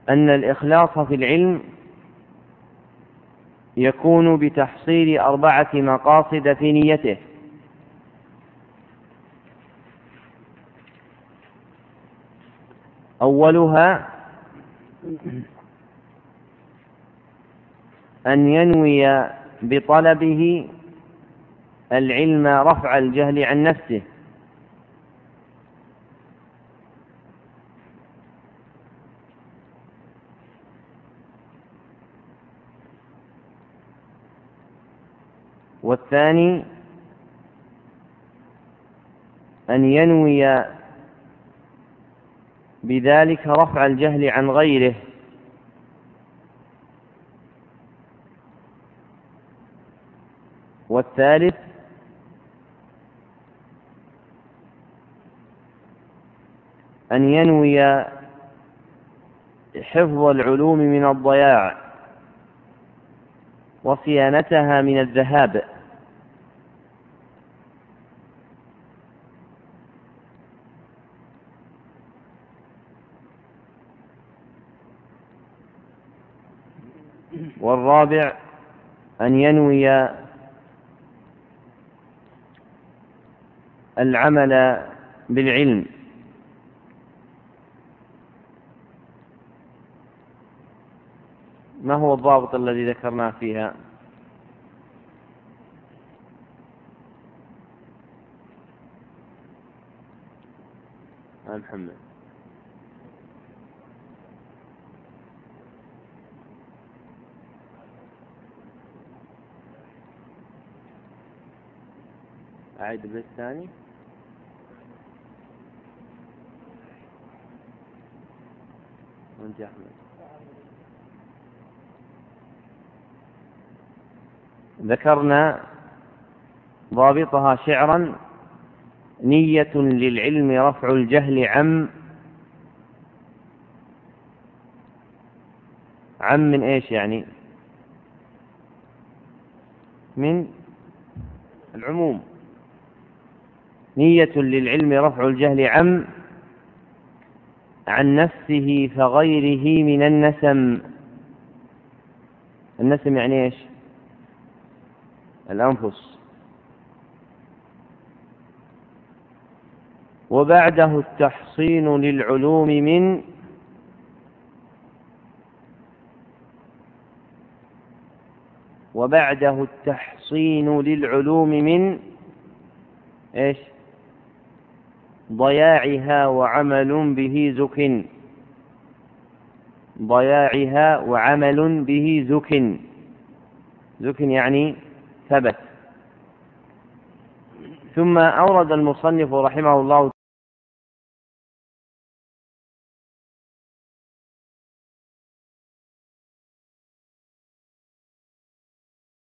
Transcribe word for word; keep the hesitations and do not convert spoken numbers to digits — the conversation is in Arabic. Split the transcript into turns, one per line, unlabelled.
أن الإخلاص في العلم يكون بتحصيل أربعة مقاصد في نيته. أولها أن ينوي بطلبه العلم رفع الجهل عن نفسه، والثاني أن ينوي بذلك رفع الجهل عن غيره، والثالث أن ينوي حفظ العلوم من الضياع وصيانتها من الذهاب. والرابع أن ينوي العمل بالعلم. ما هو الضابط الذي ذكرناه فيها؟ محمد. أعيد البيت الثاني. وانت يا أحمد. ذكرنا ضابطها شعرا: نية للعلم رفع الجهل عم عم من ايش يعني؟ من العموم. نية للعلم رفع الجهل عم عن نفسه فغيره من النسم. النسم يعني ايش؟ الأنفس. وبعده التحصين للعلوم من وبعده التحصين للعلوم من ايش؟ ضياعها وعمل به زك. ضياعها وعمل به زك. زك يعني ثبت. ثم أورد المصنف رحمه الله